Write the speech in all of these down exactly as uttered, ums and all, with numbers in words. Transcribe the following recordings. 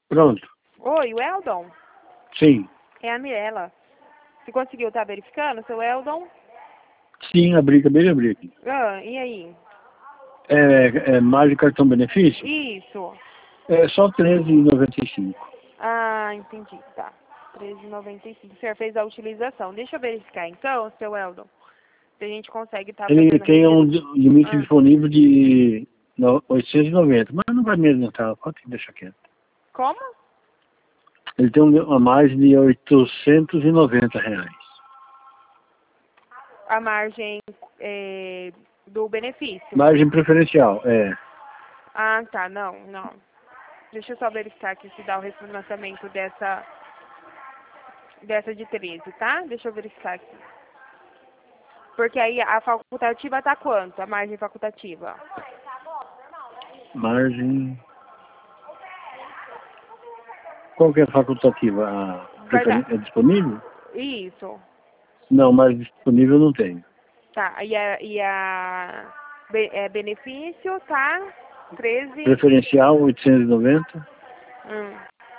Pronto. Oi, o Eldon? Sim. É a Mirella. Você conseguiu estar verificando, seu Eldon? Sim, abri, acabei de abrir aqui. Ah, e aí? É, é mais de cartão benefício? Isso. É só treze reais e noventa e cinco. Ah, entendi. Tá. treze reais e noventa e cinco. O senhor fez a utilização. Deixa eu verificar então, seu Eldon. Se a gente consegue estar Ele fazendo tem um rede... di- limite Ah, disponível de no- oitocentos e noventa, mas não vai me adiantar, pode deixar quieto. como? Ele tem um, a mais de oitocentos e noventa reais. A margem é, do benefício. Margem preferencial, é. Ah, tá. Não, não. Deixa eu só verificar aqui se dá o refinanciamento dessa, dessa de treze, tá? Deixa eu verificar aqui. Porque aí a facultativa tá quanto? A margem facultativa? Margem. Qual que é a facultativa? A Vai dar. preferen- é disponível? Isso. Não, mas disponível não tem. Tá. E a, e a be- é, benefício tá treze. Preferencial oitocentos e noventa. Hum.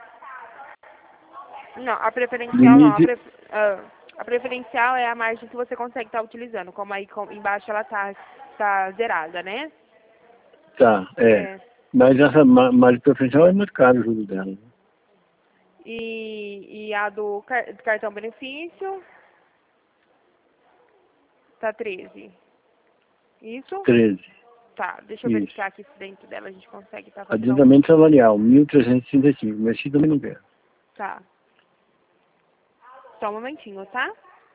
Não, a preferencial não. A, Limite. pre, ah, a preferencial é a margem que você consegue estar utilizando. Como aí com, embaixo ela tá, tá zerada, né? Tá, é. É. Mas essa ma- margem preferencial é muito caro o juros dela. Né? E, e a do, car- do cartão benefício tá treze. Isso? treze. Tá, deixa eu Isso. verificar aqui se dentro dela a gente consegue estar fazendo algum. Adiantamento salarial, mil trezentos e trinta e cinco. Mas se também não quer. Tá. Só um momentinho, tá?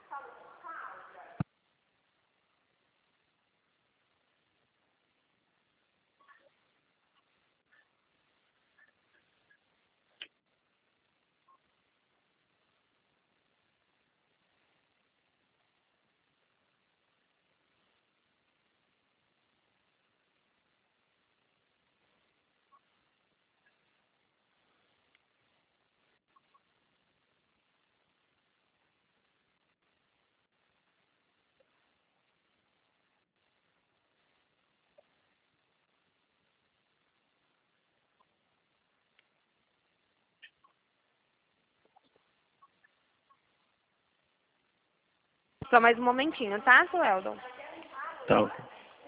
Só mais um momentinho, tá, seu Eldon? Tá, ok.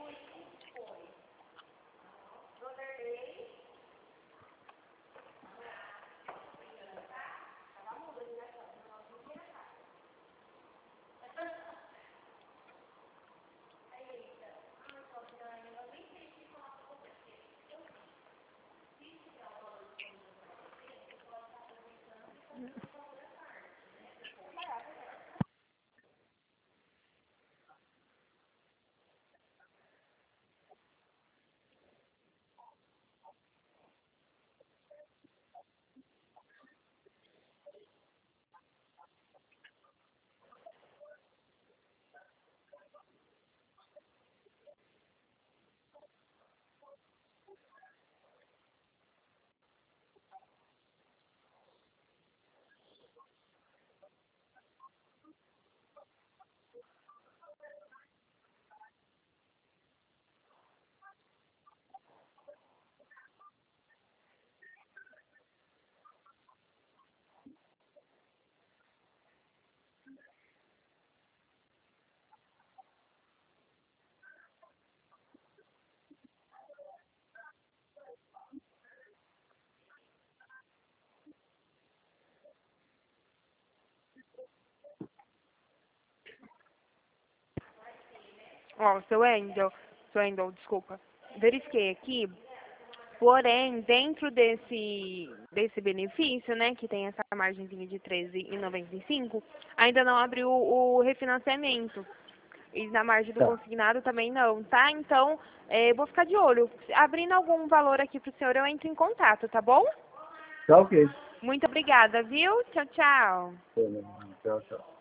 Ó, seu Endel, seu Endel, desculpa. Verifiquei aqui, porém, dentro desse, desse benefício, né, que tem essa margenzinha de treze reais e noventa e cinco, ainda não abriu o, o refinanciamento. E na margem do Tá. consignado também não, tá? Então, é, eu vou ficar de olho. Abrindo algum valor aqui pro senhor, eu entro em contato, tá bom? Tá ok. Muito obrigada, viu? Tchau, tchau. Tchau, tchau.